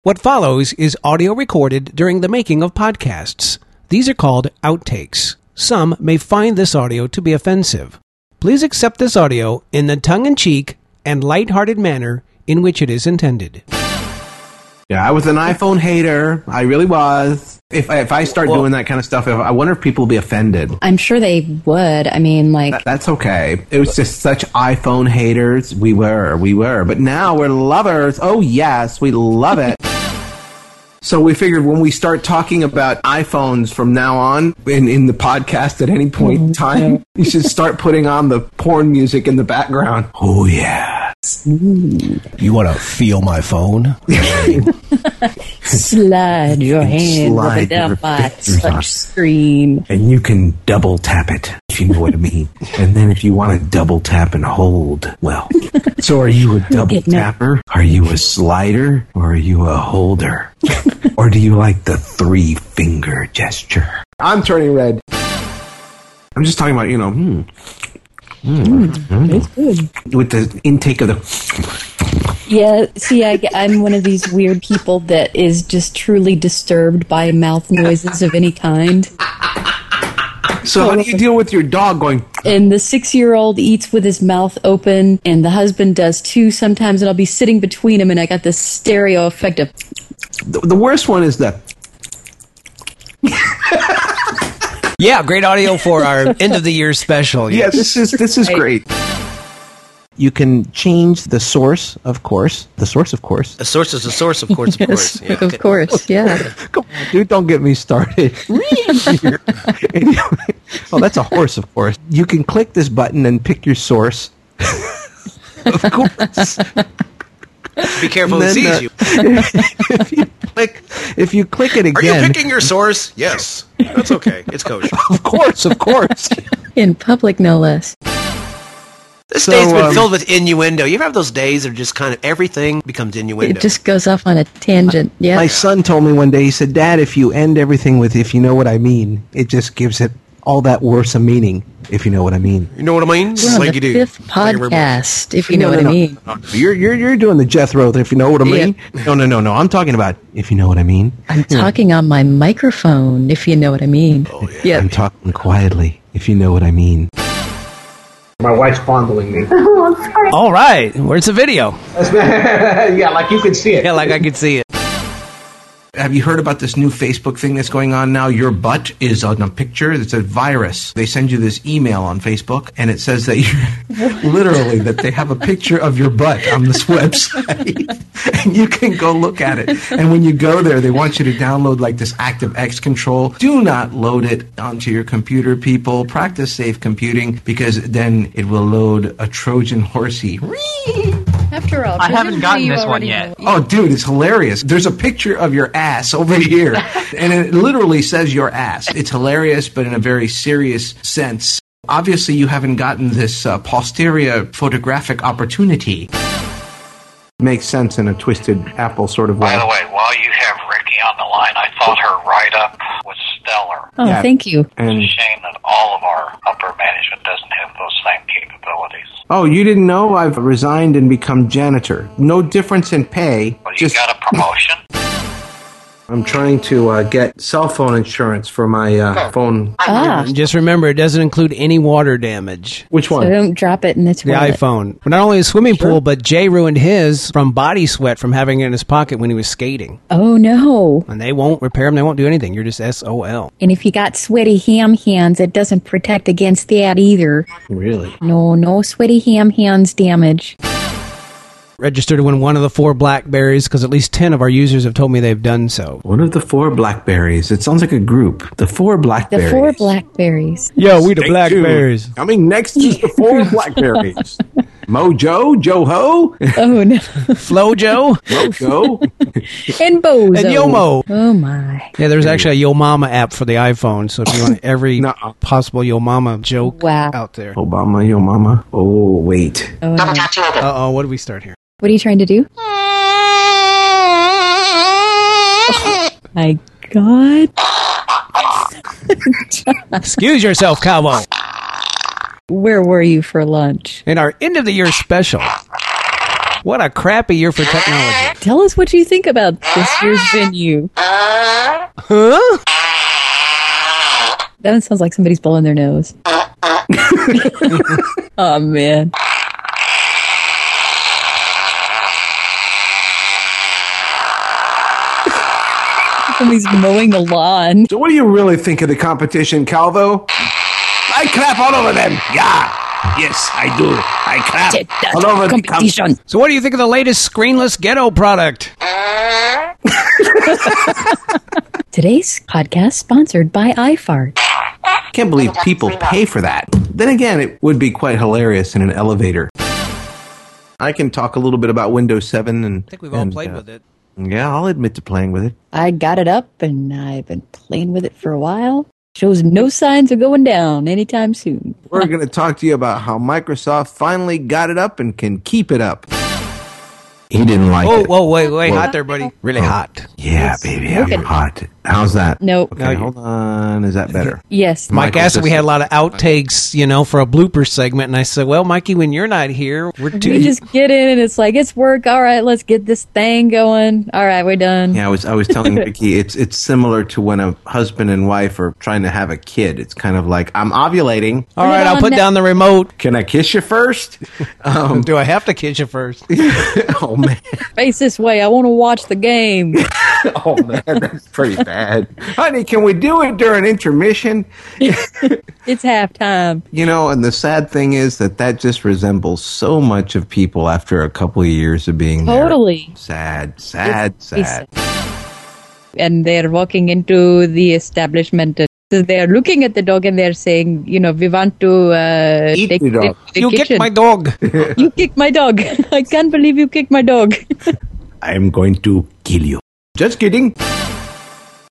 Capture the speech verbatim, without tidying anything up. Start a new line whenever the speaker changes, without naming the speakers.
What follows is audio recorded during the making of podcasts. These are called outtakes. Some may find this audio to be offensive. Please accept this audio in the tongue-in-cheek and light-hearted manner in which it is intended.
Yeah, I was an iPhone hater. I really was. If I, if I start well, doing that kind of stuff, if, I wonder if people will be offended.
I'm sure they would. I mean, like...
That, that's okay. It was just such iPhone haters. We were. We were. But now we're lovers. Oh, yes. We love it. So we figured when we start talking about iPhones from now on in, in the podcast at any point in time, you should start putting on the porn music in the background. Oh, yeah.
Ooh. You want to feel my phone?
Slide your hand
Slide
down my touch screen.
And you can double tap it, if you know what I mean. And then if you want to double tap and hold, well. So are you a double tapper? Are you a slider? Or are you a holder? Or do you like the three finger gesture? I'm turning red. I'm just talking about, you know, hmm. Mm, mm.
It's good.
With the intake of the...
Yeah, see, I, I'm one of these weird people that is just truly disturbed by mouth noises of any kind.
So how do you deal with your dog going...
And the six-year-old eats with his mouth open, and the husband does too sometimes, and I'll be sitting between them, and I got this stereo effect of...
The, the worst one is the...
Yeah, great audio for our end of the year special. Yes.
Yeah, this is this is great. You can change the source, of course. The source, of course.
The source is the source, of course, of
yes,
course. Yeah.
Of course, yeah.
Come on, dude, don't get me started. Anyway, oh, that's a horse, of course. You can click this button and pick your source. Of course.
Be careful
who
sees
uh,
you.
If you click, if you click it again,
are you picking your source? Yes, that's okay. It's kosher.
Of course, of course.
In public, no less.
This
so,
day's been
um,
filled with innuendo. You ever have those days that are just kind of everything becomes innuendo?
It just goes off on a tangent. Yeah.
My son told me one day. He said, "Dad, if you end everything with 'if you know what I mean,' it just gives it all that worse a meaning. If you know what I mean."
You know what I mean?
We're on
like
the
you do.
fifth podcast, if you know
no,
what
no,
I mean.
No. You're you're you're doing the Jethro. If you know what I mean.
Yeah.
No, no, no, no. I'm talking about if you know what I mean.
I'm talking on my microphone, if you know what I mean.
Oh, yeah.
Yep.
I'm talking quietly, if you know what I mean. My wife's fondling me.
All right, where's the video?
Yeah, like you can see it.
Yeah, like I could see it.
Have you heard about this new Facebook thing that's going on now? Your butt is on a picture. It's a virus. They send you this email on Facebook, and it says that you're literally that they have a picture of your butt on this website, and you can go look at it. And when you go there, they want you to download like this ActiveX control. Do not load it onto your computer, people. Practice safe computing, because then it will load a Trojan horsey.
After all,
I haven't gotten this one yet.
Oh, dude, it's hilarious. There's a picture of your ass over here, and it literally says your ass. It's hilarious, but in a very serious sense. Obviously, you haven't gotten this uh, posterior photographic opportunity. Makes sense in a twisted apple sort of way.
By the way, while you have Ricky on the line, I thought her write-up was stellar.
Oh,
Yeah.
thank you.
It's a shame that all of our upper management doesn't have those same capabilities.
Oh, you didn't know? I've resigned and become janitor. No difference in pay.
Well, you
Just
got a promotion?
I'm trying to uh, get cell phone insurance for my uh, phone.
Ah,
Just remember, it doesn't include any water damage.
Which
so
one?
don't drop it in the
The
toilet.
iPhone. But not only a swimming pool, but Jay ruined his from body sweat from having it in his pocket when he was skating.
Oh, no.
And they won't repair them. They won't do anything. You're just S O L.
And if you got sweaty ham hands, it doesn't protect against that either.
Really?
No, no sweaty ham hands damage.
Registered to win one of the four Blackberries because at least ten of our users have told me they've done so.
One of the four Blackberries. It sounds like a group. The four
The
Blackberries.
four blackberries.
Yo, we the
Stay
Blackberries.
tuned. Coming next is the four Blackberries. Mojo, Joho,
Oh, no.
Flojo
Mojo.
And Bozo.
and Yomo.
Oh, my.
Yeah, there's actually a Yo Mama app for the iPhone, so if you want every
Nuh-uh.
possible Yo Mama joke
Wow.
out there.
Obama, yo mama. Oh, wait.
Oh, no.
Uh-oh, what do we start here?
What are you trying to do? My God.
Excuse yourself, cowboy.
Where were you for lunch?
In our end of the year special, What a crappy year for technology.
Tell us what you think about this year's venue.
Huh?
That one sounds like somebody's blowing their nose. Oh, man. Somebody's mowing the lawn.
So what do you really think of the competition, Calvo? I clap all over them. Yeah. Yes, I do. I clap all over the competition.
So what do you think of the latest screenless ghetto product?
Today's podcast sponsored by iFart.
I can't believe people pay for that. Then again, it would be quite hilarious in an elevator. I can talk a little bit about Windows seven. And
I think we've all
and,
played
uh,
with it.
Yeah, I'll admit to playing with it.
I got it up and I've been playing with it for a while. Shows no signs of going down anytime soon.
We're going to talk to you about how Microsoft finally got it up and can keep it up. He didn't like
Oh,
it.
whoa, wait, wait,
Whoa.
hot there, buddy. Really hot.
Yeah,
It's
baby, I'm
working.
hot. How's that?
Nope.
Okay, hold on. Is that better?
Yes.
Mike
Michael
asked if we
just-
had a lot of outtakes, you know, for a blooper segment, and I said, well, Mikey, when you're not here, we're
We
too...
just get in and it's like, it's work. All right, let's get this thing going. All right, we're done.
Yeah, I was I was telling Vicky, it's it's similar to when a husband and wife are trying to have a kid. It's kind of like, I'm ovulating.
All right,
Put it
I'll
on
put
now.
down the remote.
Can I kiss you first? Um,
Do I have to kiss you first?
oh man,
Face this way. I want to watch the game.
oh man, that's pretty bad. Honey, can we do it during intermission?
It's halftime.
You know, and the sad thing is that that just resembles so much of people after a couple of years of being married.
Totally.
Sad, sad,
It's-
sad.
And they're walking into the establishment. And they're looking at the dog and they're saying, you know, we want to uh,
Eat
take
the dog.
it to the
You
kitchen.
kicked my dog.
You kicked my dog. I can't believe you kicked my dog.
I'm going to kill you. Just kidding.